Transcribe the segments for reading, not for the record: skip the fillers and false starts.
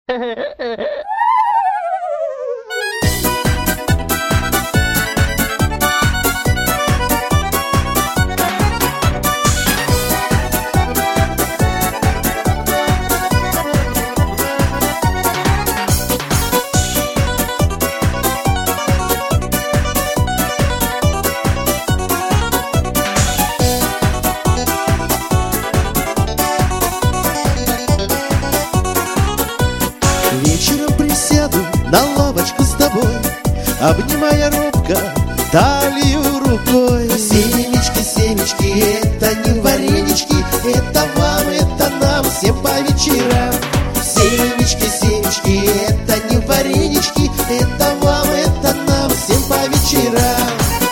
Вечером присяду на лавочку с тобой, обнимая робко талию рукой. Семечки, семечки, это не варенички, это вам, это нам, всем по вечерам. Семечки, семечки, это не варенички, это вам, это нам, всем по вечерам.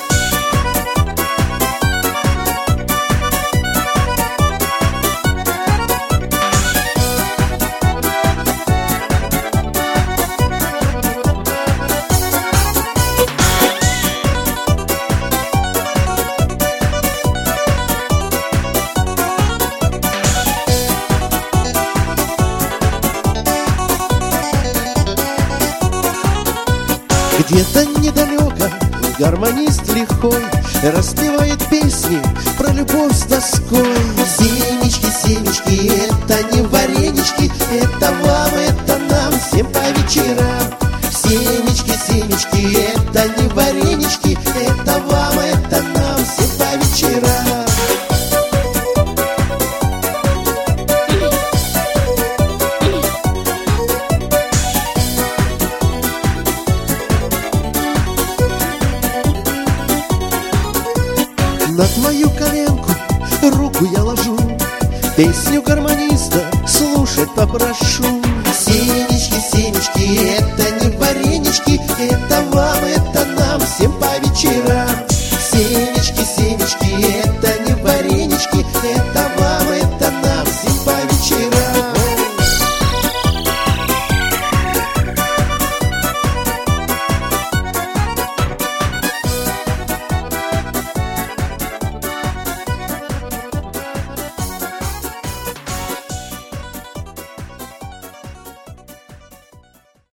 Где-то недалеко гармонист лихой распевает песни про любовь с тоской. Семечки, семечки, это не варенички, это вам, это нам, всем по вечерам. Семечки, семечки, это не варенички, это вам, это нам, всем по вечерам. На твою коленку руку я ложу, песню гармониста слушать попрошу. Семечки, семечки, это не варенички, это вам, это нам, всем по вечерам. Семечки, семечки, это не варенички, это